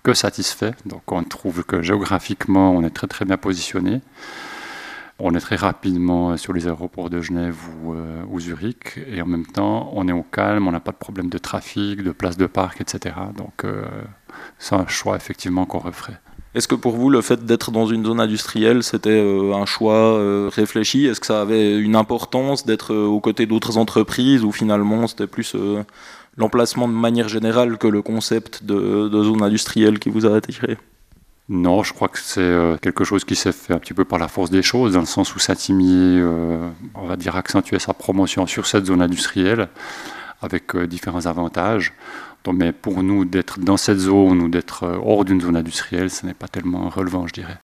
que satisfait. Donc on trouve que géographiquement, on est très très bien positionné. On est très rapidement sur les aéroports de Genève ou Zurich, et en même temps, on est au calme, on n'a pas de problème de trafic, de place de parc, etc. Donc c'est un choix effectivement qu'on referait. Est-ce que pour vous, le fait d'être dans une zone industrielle, c'était un choix réfléchi? Est-ce que ça avait une importance d'être aux côtés d'autres entreprises, ou finalement c'était plus l'emplacement de manière générale que le concept de zone industrielle qui vous a attiré? Non, je crois que c'est quelque chose qui s'est fait un petit peu par la force des choses, dans le sens où Saint-Imier, on va dire, accentuait sa promotion sur cette zone industrielle, avec différents avantages. Donc, mais pour nous, d'être dans cette zone ou d'être hors d'une zone industrielle, ce n'est pas tellement relevant, je dirais.